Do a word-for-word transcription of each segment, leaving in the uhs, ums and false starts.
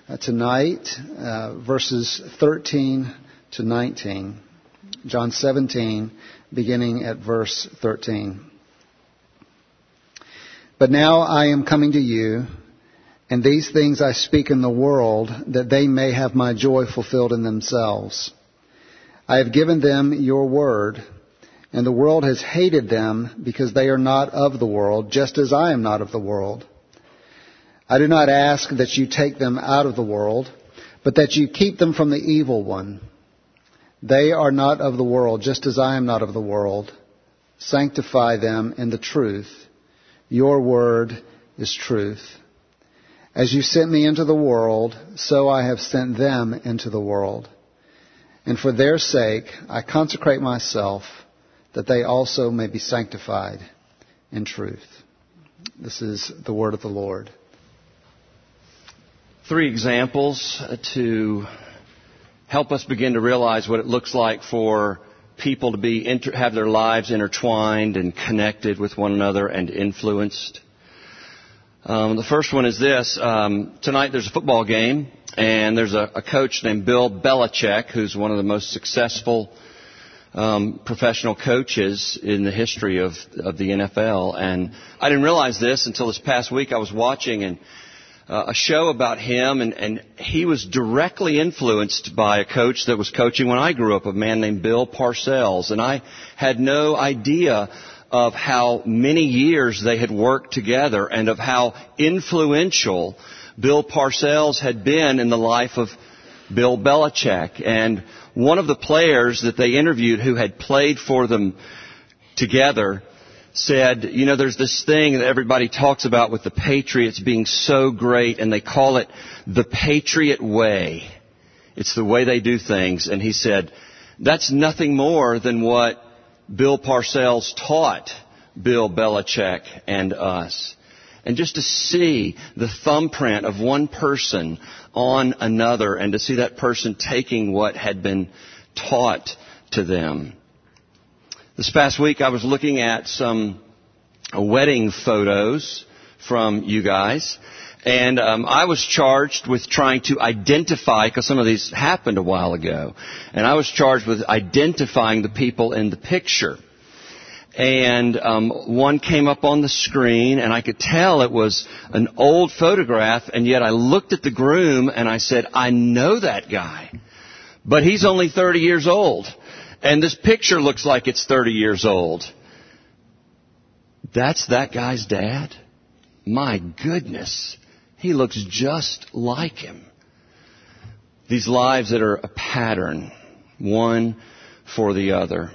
uh, tonight, uh, verses thirteen to nineteen. John seventeen, beginning at verse thirteen. But now I am coming to you, and these things I speak in the world, that they may have my joy fulfilled in themselves. I have given them your word, and the world has hated them because they are not of the world, just as I am not of the world. I do not ask that you take them out of the world, but that you keep them from the evil one. They are not of the world, just as I am not of the world. Sanctify them in the truth. Your word is truth. As you sent me into the world, so I have sent them into the world. And for their sake, I consecrate myself, that they also may be sanctified in truth. This is the word of the Lord. Three examples to help us begin to realize what it looks like for people to be inter- have their lives intertwined and connected with one another and influenced. Um, the first one is this. Um, tonight there's a football game, and there's a, a coach named Bill Belichick, who's one of the most successful um, professional coaches in the history of, of the N F L. And I didn't realize this until this past week. I was watching and uh, a show about him, and, and he was directly influenced by a coach that was coaching when I grew up, a man named Bill Parcells. And I had no idea of how many years they had worked together and of how influential Bill Parcells had been in the life of Bill Belichick. And one of the players that they interviewed who had played for them together said, you know, there's this thing that everybody talks about with the Patriots being so great, and they call it the Patriot way. It's the way they do things. And he said, that's nothing more than what Bill Parcells taught Bill Belichick and us. And just to see the thumbprint of one person on another, and to see that person taking what had been taught to them. This past week I was looking at some wedding photos from you guys, and um, I was charged with trying to identify, because some of these happened a while ago, and I was charged with identifying the people in the picture. And um, one came up on the screen, and I could tell it was an old photograph, and yet I looked at the groom and I said, I know that guy, but he's only thirty years old. And this picture looks like it's thirty years old. That's that guy's dad? My goodness. He looks just like him. These lives that are a pattern, one for the other.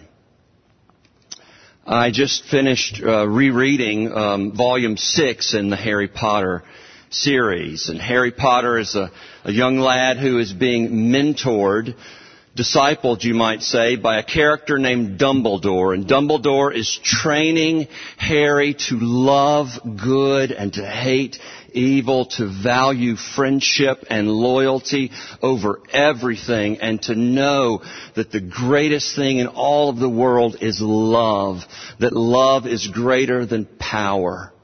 I just finished uh, rereading um, volume six in the Harry Potter series. And Harry Potter is a, a young lad who is being mentored, discipled, you might say, by a character named Dumbledore. And Dumbledore is training Harry to love good and to hate evil, to value friendship and loyalty over everything, and to know that the greatest thing in all of the world is love, that love is greater than power.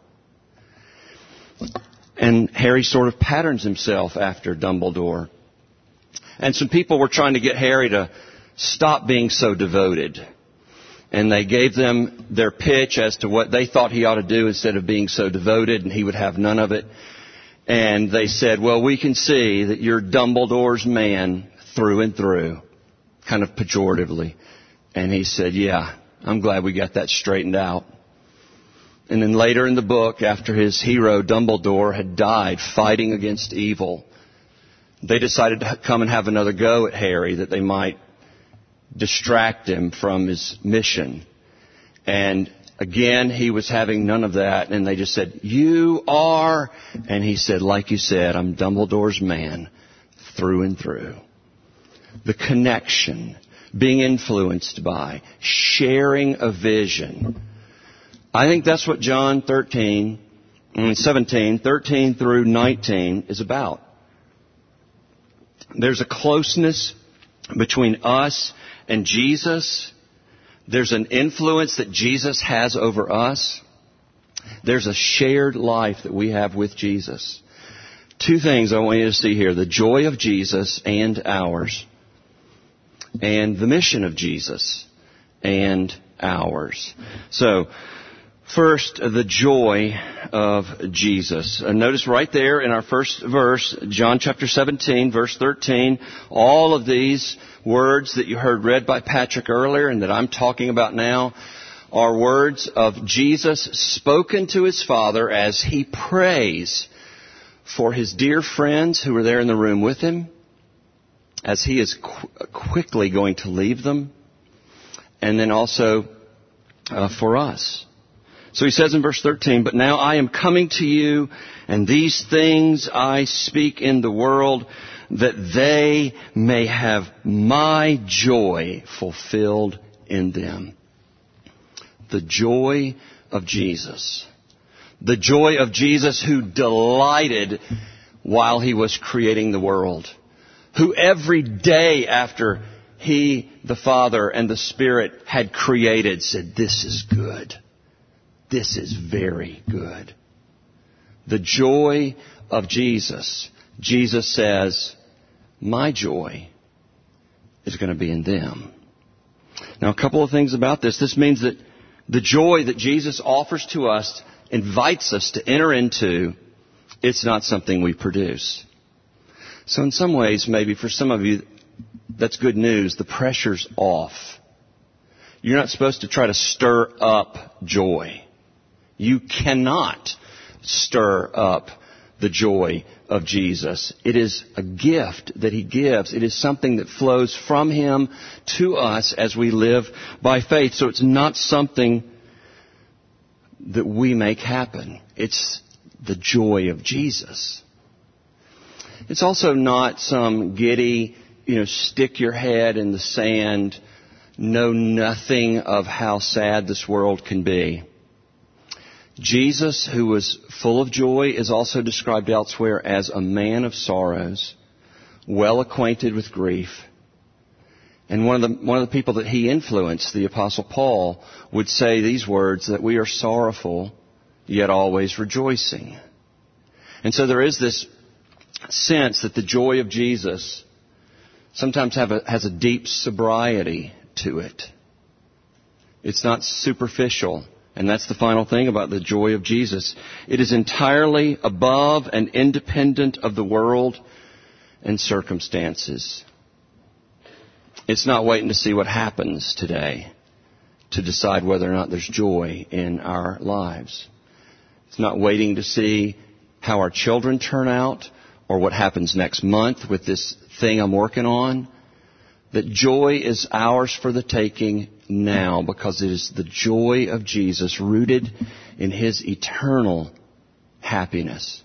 And Harry sort of patterns himself after Dumbledore. And some people were trying to get Harry to stop being so devoted. And they gave them their pitch as to what they thought he ought to do instead of being so devoted, and he would have none of it. And they said, well, we can see that you're Dumbledore's man through and through, kind of pejoratively. And he said, yeah, I'm glad we got that straightened out. And then later in the book, after his hero Dumbledore had died fighting against evil, they decided to come and have another go at Harry, that they might distract him from his mission. And again, he was having none of that. And they just said, you are. And he said, like you said, I'm Dumbledore's man through and through. The connection, being influenced by, sharing a vision. I think that's what John thirteen, seventeen, thirteen through nineteen is about. There's a closeness between us and Jesus. There's an influence that Jesus has over us. There's a shared life that we have with Jesus. Two things I want you to see here. The joy of Jesus and ours. And the mission of Jesus and ours. So, first, the joy of Jesus. Uh, notice right there in our first verse, John chapter seventeen, verse thirteen, all of these words that you heard read by Patrick earlier and that I'm talking about now are words of Jesus spoken to his Father as he prays for his dear friends who were there in the room with him, as he is qu- quickly going to leave them, and then also uh, for us. So he says in verse thirteen, "But now I am coming to you, and these things I speak in the world, that they may have my joy fulfilled in them." The joy of Jesus. The joy of Jesus who delighted while he was creating the world. Who every day after he, the Father, and the Spirit had created said, "This is good. This is very good." The joy of Jesus. Jesus says, "My joy is going to be in them." Now, a couple of things about this. This means that the joy that Jesus offers to us, invites us to enter into, it's not something we produce. So in some ways, maybe for some of you, that's good news. The pressure's off. You're not supposed to try to stir up joy. You cannot stir up the joy of Jesus. It is a gift that he gives. It is something that flows from him to us as we live by faith. So it's not something that we make happen. It's the joy of Jesus. It's also not some giddy, you know, stick your head in the sand, know nothing of how sad this world can be. Jesus, who was full of joy, is also described elsewhere as a man of sorrows, well acquainted with grief. And one of the one of the people that he influenced, the Apostle Paul, would say these words, that we are sorrowful, yet always rejoicing. And so there is this sense that the joy of Jesus sometimes have a, has a deep sobriety to it. It's not superficial. And that's the final thing about the joy of Jesus. It is entirely above and independent of the world and circumstances. It's not waiting to see what happens today to decide whether or not there's joy in our lives. It's not waiting to see how our children turn out or what happens next month with this thing I'm working on. That joy is ours for the taking now, because it is the joy of Jesus rooted in his eternal happiness.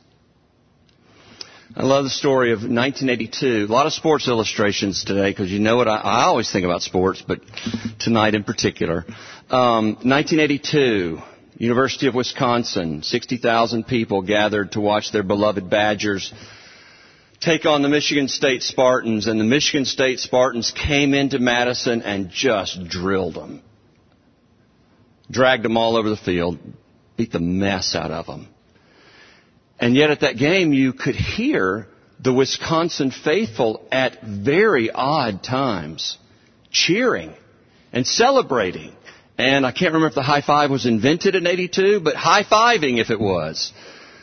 I love the story of nineteen eighty-two. A lot of sports illustrations today, because you know what, I, I always think about sports, but tonight in particular. Um, nineteen eighty-two, University of Wisconsin, sixty thousand people gathered to watch their beloved Badgers take on the Michigan State Spartans, and the Michigan State Spartans came into Madison and just drilled them. Dragged them all over the field, beat the mess out of them. And yet at that game you could hear the Wisconsin faithful at very odd times cheering and celebrating. And I can't remember if the high five was invented in eighty-two, but high-fiving if it was.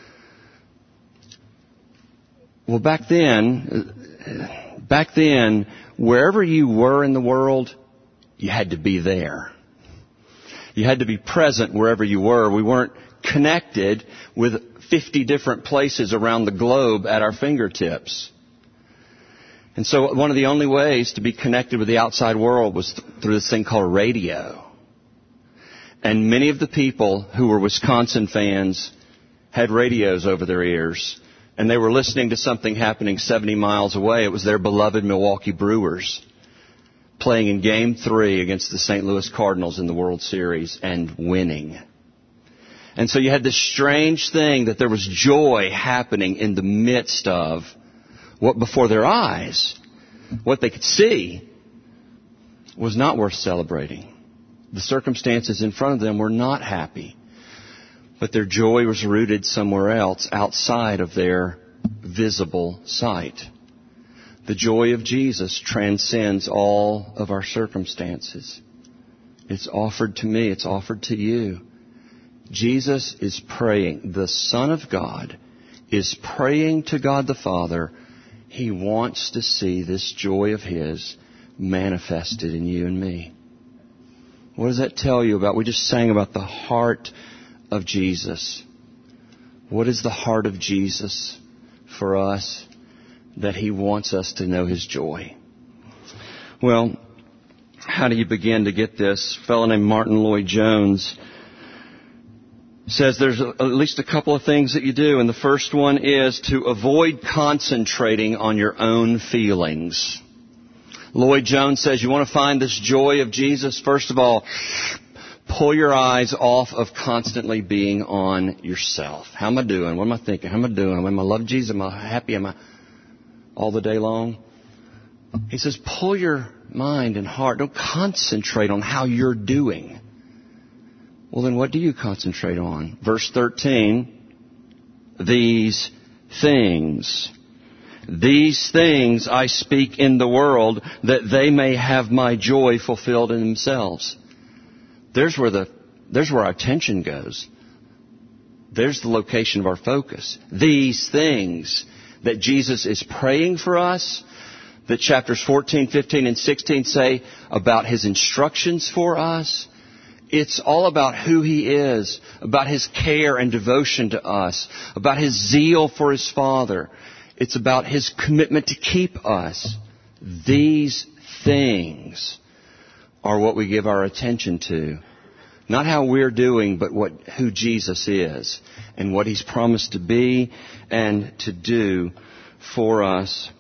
Well, back then, back then, wherever you were in the world, you had to be there. You had to be present wherever you were. We weren't connected with fifty different places around the globe at our fingertips. And so one of the only ways to be connected with the outside world was th- through this thing called radio. And many of the people who were Wisconsin fans had radios over their ears. And they were listening to something happening seventy miles away. It was their beloved Milwaukee Brewers playing in Game three against the Saint Louis Cardinals in the World Series and winning. And so you had this strange thing that there was joy happening in the midst of what before their eyes, what they could see, was not worth celebrating. The circumstances in front of them were not happy. But their joy was rooted somewhere else, outside of their visible sight. The joy of Jesus transcends all of our circumstances. It's offered to me. It's offered to you. Jesus is praying. The Son of God is praying to God the Father. He wants to see this joy of His manifested in you and me. What does that tell you about? We just sang about the heart of Jesus. What is the heart of Jesus for us? That He wants us to know His joy. Well, how do you begin to get this? A fellow named Martin Lloyd-Jones says there's at least a couple of things that you do. And the first one is to avoid concentrating on your own feelings. Lloyd-Jones says you want to find this joy of Jesus. First of all, pull your eyes off of constantly being on yourself. How am I doing? What am I thinking? How am I doing? Am I love Jesus? Am I happy? Am I all the day long? He says, pull your mind and heart. Don't concentrate on how you're doing. Well, then what do you concentrate on? Verse thirteen, these things. These things I speak in the world, that they may have my joy fulfilled in themselves. There's where the, there's where our attention goes. There's the location of our focus. These things that Jesus is praying for us, that chapters fourteen, fifteen, and sixteen say about His instructions for us. It's all about who He is, about His care and devotion to us, about His zeal for His Father. It's about His commitment to keep us. These things are what we give our attention to. Not how we're doing, but what who Jesus is and what He's promised to be and to do for us.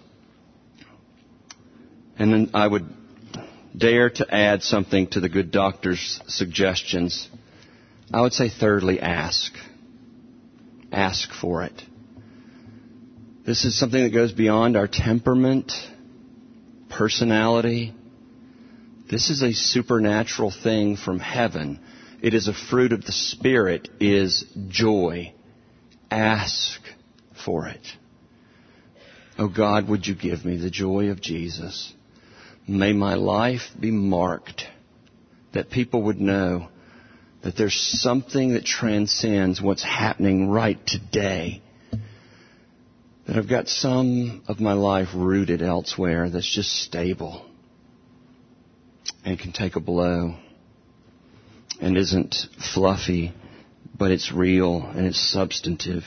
And then I would dare to add something to the good doctor's suggestions. I would say thirdly, ask. Ask for it. This is something that goes beyond our temperament, personality. This is a supernatural thing from heaven. It is a fruit of the Spirit, is joy. Ask for it. Oh God, would you give me the joy of Jesus? May my life be marked, that people would know that there's something that transcends what's happening right today. That I've got some of my life rooted elsewhere that's just stable and can take a blow and isn't fluffy, but it's real and it's substantive.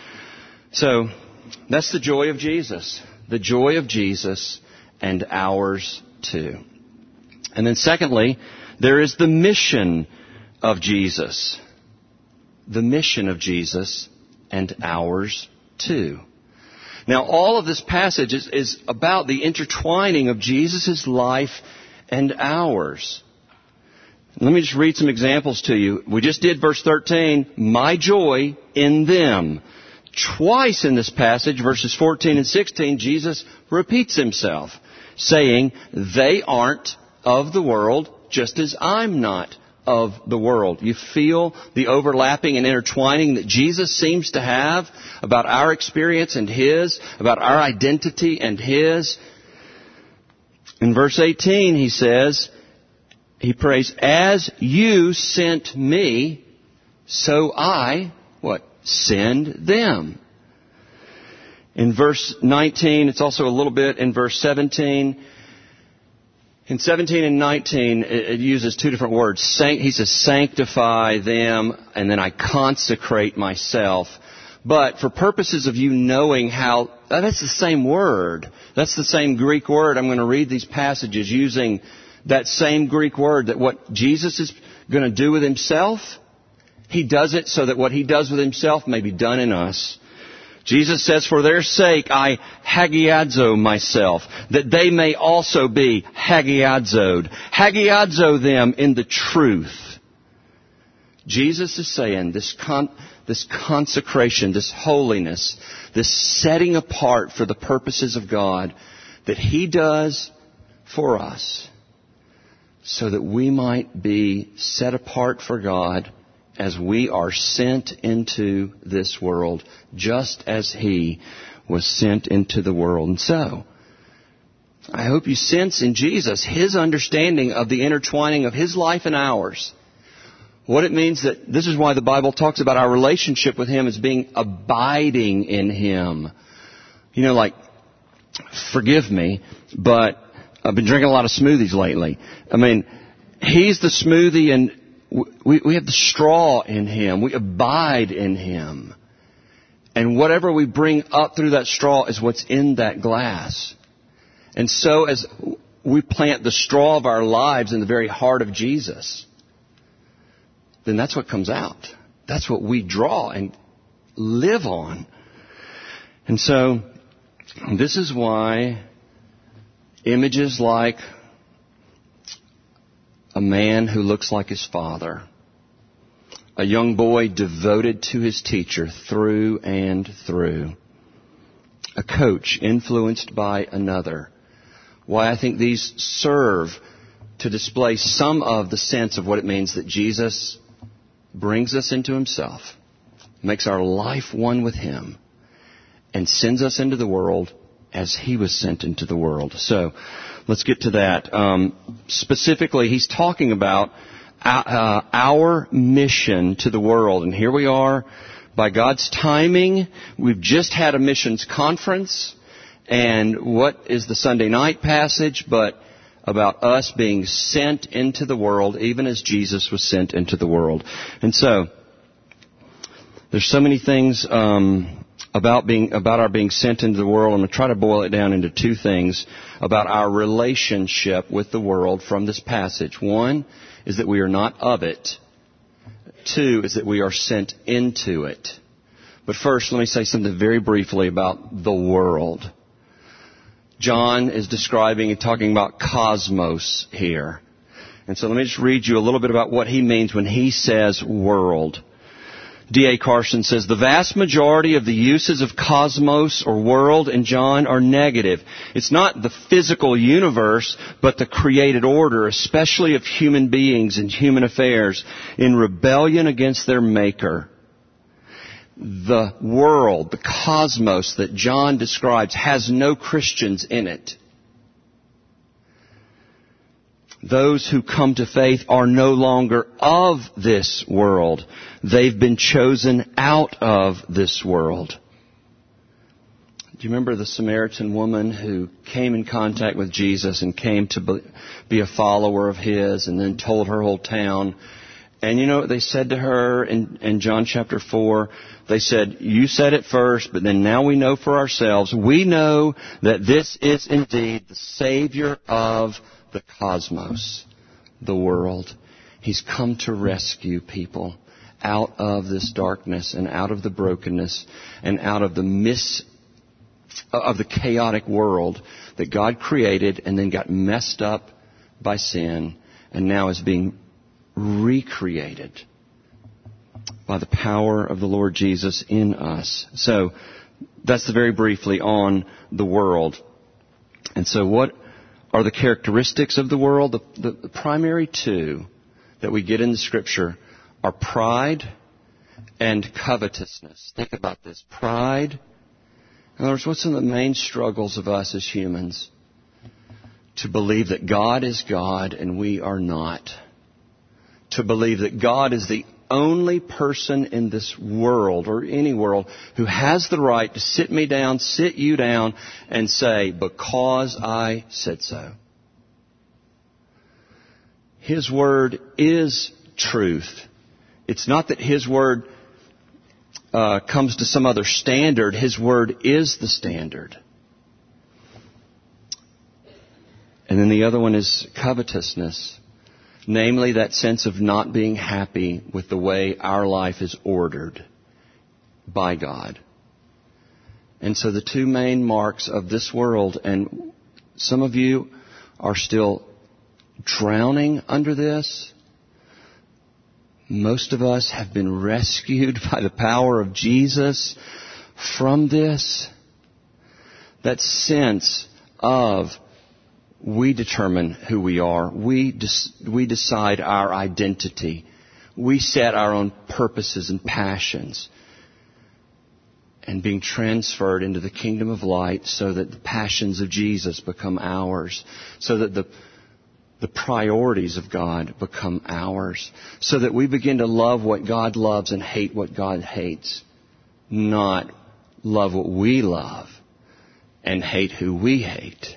So that's the joy of Jesus. The joy of Jesus and ours too. And then secondly, there is the mission of Jesus. The mission of Jesus and ours too. Now, all of this passage is, is about the intertwining of Jesus' life and ours. Let me just read some examples to you. We just did verse thirteen, my joy in them. Twice in this passage, verses fourteen and sixteen, Jesus repeats Himself, saying, they aren't of the world, just as I'm not of the world. You feel the overlapping and intertwining that Jesus seems to have about our experience and His, about our identity and His. In verse eighteen, He says, He prays, as you sent me, so I, what? Send them. In verse nineteen, it's also a little bit in verse seventeen. In seventeen and nineteen, it uses two different words. He says, sanctify them, and then I consecrate myself. But for purposes of you knowing how, that's the same word. That's the same Greek word. I'm going to read these passages using that same Greek word, that what Jesus is going to do with Himself, He does it so that what He does with Himself may be done in us. Jesus says, for their sake I hagiadzo myself, that they may also be hagiadzoed. Hagiadzo them in the truth. Jesus is saying this con- this consecration, this holiness, this setting apart for the purposes of God that He does for us so that we might be set apart for God as we are sent into this world, just as He was sent into the world. And so, I hope you sense in Jesus His understanding of the intertwining of His life and ours. What it means that this is why the Bible talks about our relationship with Him as being abiding in Him. You know, like, forgive me, but I've been drinking a lot of smoothies lately. I mean, He's the smoothie and we, we have the straw in Him. We abide in Him. And whatever we bring up through that straw is what's in that glass. And so as we plant the straw of our lives in the very heart of Jesus, then that's what comes out. That's what we draw and live on. And so this is why images like a man who looks like his father, a young boy devoted to his teacher through and through, a coach influenced by another, why I think these serve to display some of the sense of what it means that Jesus brings us into Himself, makes our life one with Him, and sends us into the world as He was sent into the world. So let's get to that. Um, specifically, he's talking about uh, our mission to the world. And here we are, by God's timing. We've just had a missions conference. And what is the Sunday night passage but about us being sent into the world, even as Jesus was sent into the world. And so, there's so many things um, about being about our being sent into the world. I'm going to try to boil it down into two things about our relationship with the world from this passage. One is that we are not of it. Two is that we are sent into it. But first, let me say something very briefly about the world. John is describing and talking about cosmos here. And so let me just read you a little bit about what he means when he says world. D A Carson says, the vast majority of the uses of cosmos or world in John are negative. It's not the physical universe, but the created order, especially of human beings and human affairs, in rebellion against their Maker. The world, the cosmos that John describes, has no Christians in it. Those who come to faith are no longer of this world. They've been chosen out of this world. Do you remember the Samaritan woman who came in contact with Jesus and came to be a follower of His and then told her whole town? And you know what they said to her in, in John chapter four? They said, you said it first, but then now we know for ourselves. We know that this is indeed the Savior of the cosmos, the world. He's come to rescue people out of this darkness and out of the brokenness and out of the mis, of the chaotic world that God created and then got messed up by sin and now is being recreated by the power of the Lord Jesus in us. So that's the very briefly on the world. And so what are the characteristics of the world? The, the, the primary two that we get in the Scripture are pride and covetousness. Think about this. Pride. In other words, what's some of the main struggles of us as humans? To believe that God is God and we are not. To believe that God is the only person in this world or any world who has the right to sit me down, sit you down, and say, because I said so. His word is truth. It's not that His word uh, comes to some other standard. His word is the standard. And then the other one is covetousness. Namely, that sense of not being happy with the way our life is ordered by God. And so the two main marks of this world, and some of you are still drowning under this. Most of us have been rescued by the power of Jesus from this. That sense of we determine who we are. We des- we decide our identity. We set our own purposes and passions. and being transferred into the kingdom of light so that the passions of Jesus become ours, so that the the priorities of God become ours, so that we begin to love what God loves and hate what God hates, not love what we love and hate who we hate.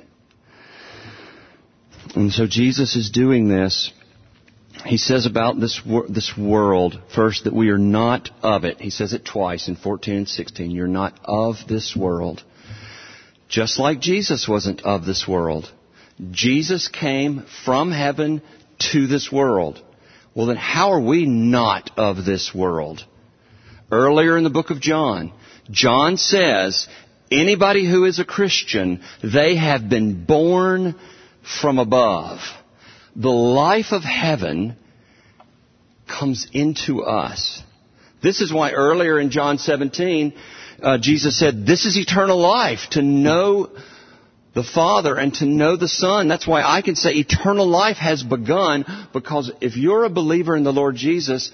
And so Jesus is doing this. He says about this wor- this world, first, that we are not of it. He says it twice in fourteen and sixteen. You're not of this world. Just like Jesus wasn't of this world. Jesus came from heaven to this world. Well, then how are we not of this world? Earlier in the book of John, John says, anybody who is a Christian, they have been born from above. The life of heaven comes into us. This is why earlier in John seventeen, uh, Jesus said, this is eternal life, to know the Father and to know the Son. That's why I can say eternal life has begun, because if you're a believer in the Lord Jesus,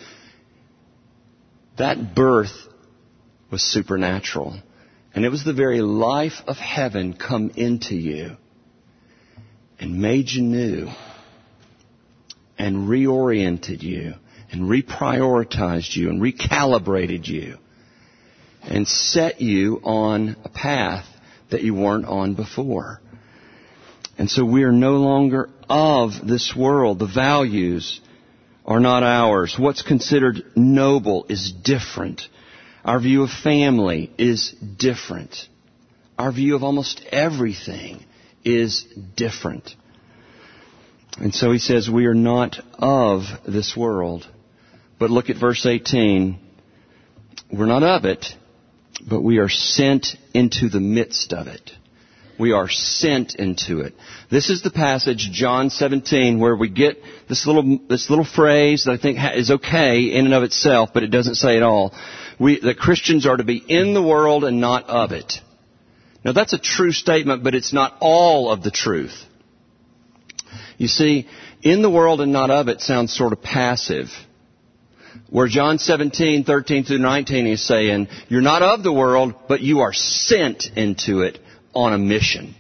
that birth was supernatural. And it was the very life of heaven come into you and made you new and reoriented you and reprioritized you and recalibrated you and set you on a path that you weren't on before. And so we are no longer of this world. The values are not ours. What's considered noble is different. Our view of family is different. Our view of almost everything is different. And so he says we are not of this world. But look at verse eighteen. We're not of it, but we are sent into the midst of it. We are sent into it. This is the passage, John seventeen, where we get this little this little phrase that I think is okay in and of itself, but it doesn't say it all. We, that Christians are to be in the world and not of it. Now that's a true statement, but it's not all of the truth. You see, in the world and not of it sounds sort of passive. Where John seventeen, thirteen through nineteen is saying, you're not of the world, but you are sent into it on a mission.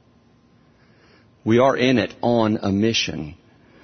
We are in it on a mission.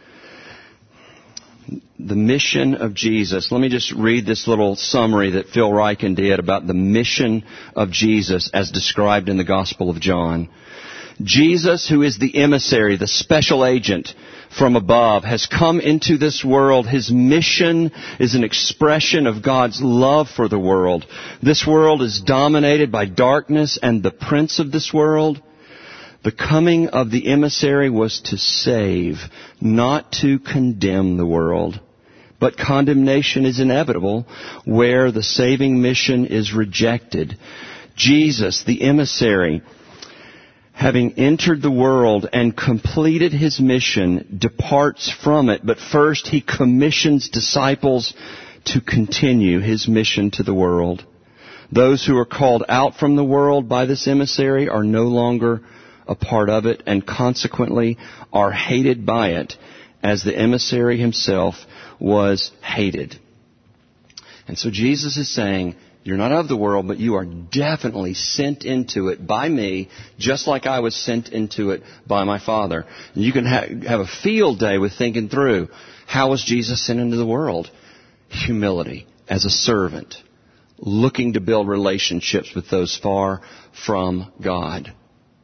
The mission of Jesus. Let me just read this little summary that Phil Ryken did about the mission of Jesus as described in the Gospel of John. Jesus, who is the emissary, the special agent from above, has come into this world. His mission is an expression of God's love for the world. This world is dominated by darkness and the prince of this world. The coming of the emissary was to save, not to condemn the world. But condemnation is inevitable where the saving mission is rejected. Jesus, the emissary, having entered the world and completed his mission, departs from it. But first he commissions disciples to continue his mission to the world. Those who are called out from the world by this emissary are no longer a part of it and consequently are hated by it, as the emissary himself was hated. And so Jesus is saying, you're not of the world, but you are definitely sent into it by me, just like I was sent into it by my Father. And you can ha- have a field day with thinking through, how was Jesus sent into the world? Humility, as a servant, looking to build relationships with those far from God.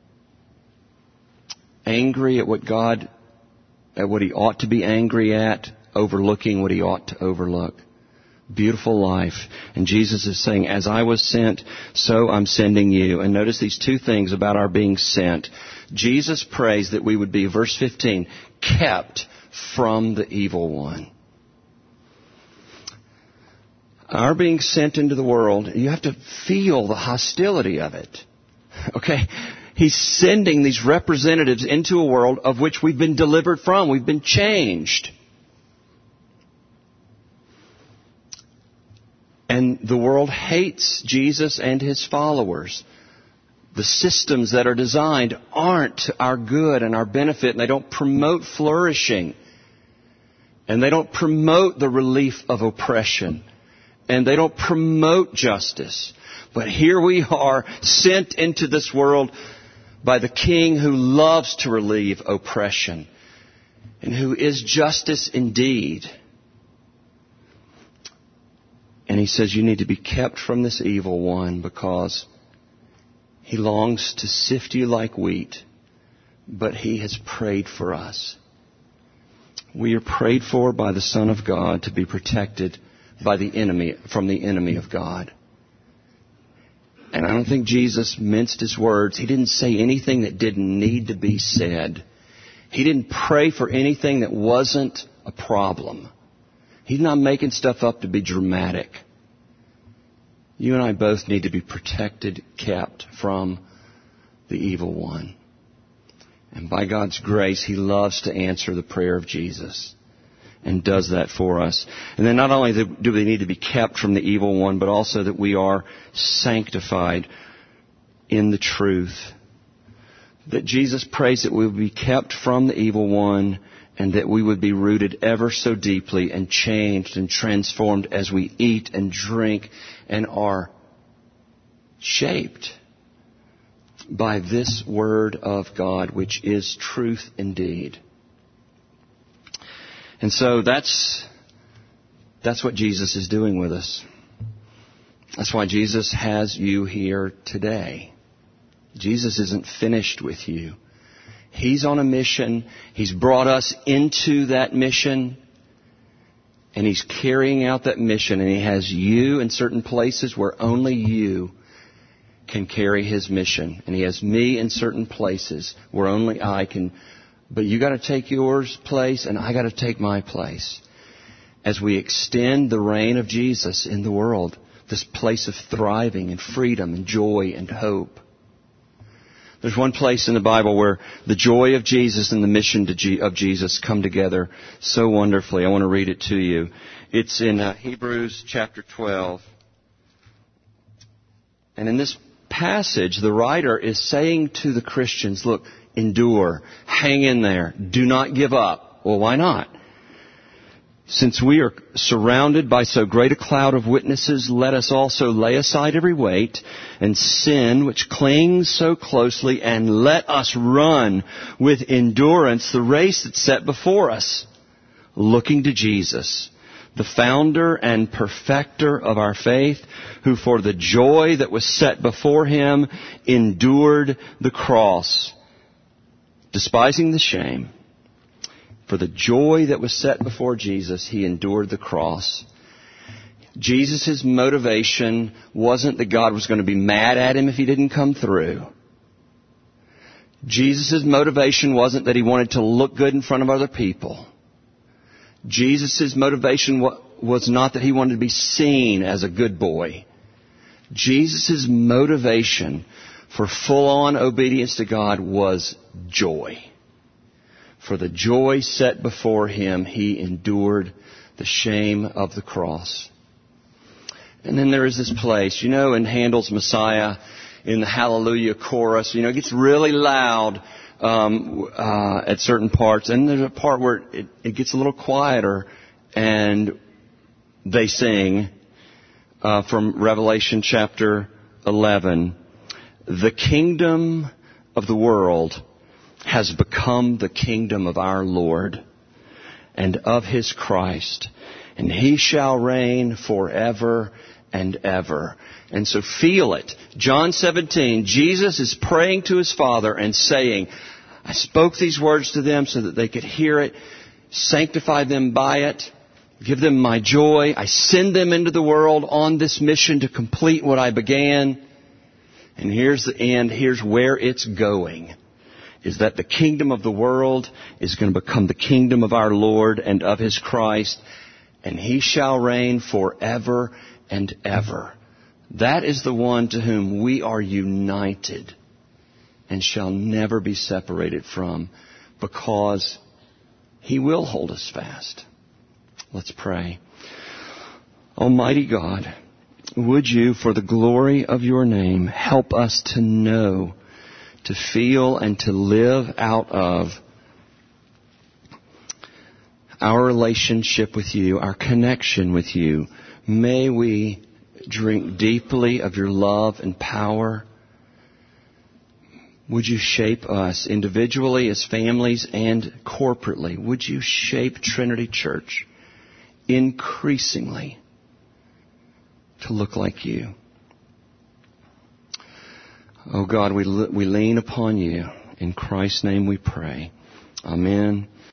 Angry at what God, at what he ought to be angry at, overlooking what he ought to overlook. Beautiful life. And Jesus is saying, as I was sent, so I'm sending you. And notice these two things about our being sent. Jesus prays that we would be, verse fifteen, kept from the evil one. Our being sent into the world, you have to feel the hostility of it. Okay? He's sending these representatives into a world of which we've been delivered from. We've been changed. And the world hates Jesus and his followers. The systems that are designed aren't to our good and our benefit, and they don't promote flourishing. And they don't promote the relief of oppression. and they don't promote justice. But here we are, sent into this world by the King who loves to relieve oppression and who is justice indeed. And he says you need to be kept from this evil one because he longs to sift you like wheat, but he has prayed for us. We are prayed for by the Son of God to be protected by the enemy, from the enemy of God. And I don't think Jesus minced his words. He didn't say anything that didn't need to be said. He didn't pray for anything that wasn't a problem. He's not making stuff up to be dramatic. You and I both need to be protected, kept from the evil one. And by God's grace, he loves to answer the prayer of Jesus and does that for us. And then not only do we need to be kept from the evil one, but also that we are sanctified in the truth. That Jesus prays that we would be kept from the evil one and that we would be rooted ever so deeply and changed and transformed as we eat and drink and are shaped by this Word of God, which is truth indeed. And so that's that's what Jesus is doing with us. That's why Jesus has you here today. Jesus isn't finished with you. He's on a mission. He's brought us into that mission. And He's carrying out that mission. And He has you in certain places where only you can carry His mission. And He has me in certain places where only I can. But you got to take yours place and I got to take my place. As we extend the reign of Jesus in the world, this place of thriving and freedom and joy and hope. There's one place in the Bible where the joy of Jesus and the mission to G- of Jesus come together so wonderfully. I want to read it to you. It's in uh, Hebrews chapter twelve. And in this passage, the writer is saying to the Christians, look, endure, hang in there, do not give up. Well, why not? Since we are surrounded by so great a cloud of witnesses, let us also lay aside every weight and sin which clings so closely, and let us run with endurance the race that's set before us, looking to Jesus, the founder and perfecter of our faith, who for the joy that was set before Him endured the cross, despising the shame. For the joy that was set before Jesus, He endured the cross. Jesus' motivation wasn't that God was going to be mad at Him if He didn't come through. Jesus' motivation wasn't that He wanted to look good in front of other people. Jesus' motivation was not that He wanted to be seen as a good boy. Jesus' motivation for full-on obedience to God was joy. For the joy set before Him, He endured the shame of the cross. And then there is this place, you know, in Handel's Messiah, in the Hallelujah chorus, you know, it gets really loud um, uh, at certain parts. And there's a part where it, it gets a little quieter, and they sing uh, from Revelation chapter eleven, "The kingdom of the world has become the kingdom of our Lord and of His Christ, and He shall reign forever and ever." And so feel it. John seventeen, Jesus is praying to His Father and saying, I spoke these words to them so that they could hear it, sanctify them by it, give them my joy. I send them into the world on this mission to complete what I began. And here's the end. Here's where it's going. Is that the kingdom of the world is going to become the kingdom of our Lord and of His Christ, and He shall reign forever and ever. That is the one to whom we are united and shall never be separated from, because He will hold us fast. Let's pray. Almighty God, would You, for the glory of Your name, help us to know, to feel, and to live out of our relationship with You, our connection with You, May we drink deeply of your love and power. Would you shape us individually as families and corporately? Would you shape Trinity Church increasingly to look like you? Oh God, we we lean upon you. In Christ's name we pray. Amen.